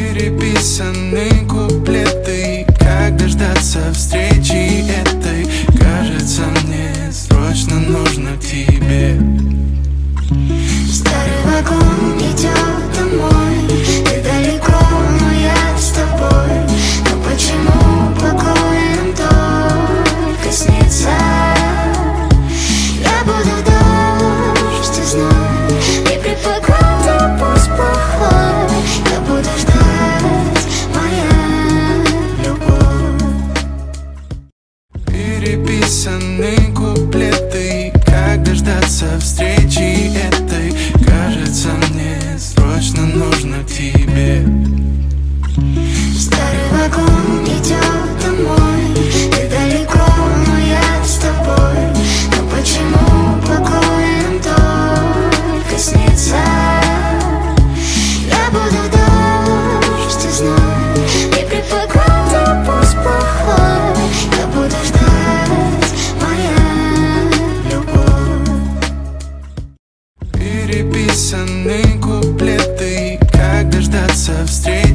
Переписаны куплеты, как дождаться встречи этой? Кажется, мне срочно нужно к тебе. Старый вагон идет домой, ты далеко, но я с тобой. Но почему покой нам только снится? Я буду дождь и знай, и при погоде пусть плохой. Я буду ждать, моя любовь. Переписаны куплеты, как дождаться встречи этой? Кажется, мне срочно нужно к тебе. Старый вагон идет домой, ты далеко, но я с тобой. Но почему покой нам только снится? Я буду дождь и знай, и при погоде пусть плохой. Я буду ждать, моя любовь. Переписаны куплеты, как дождаться встречи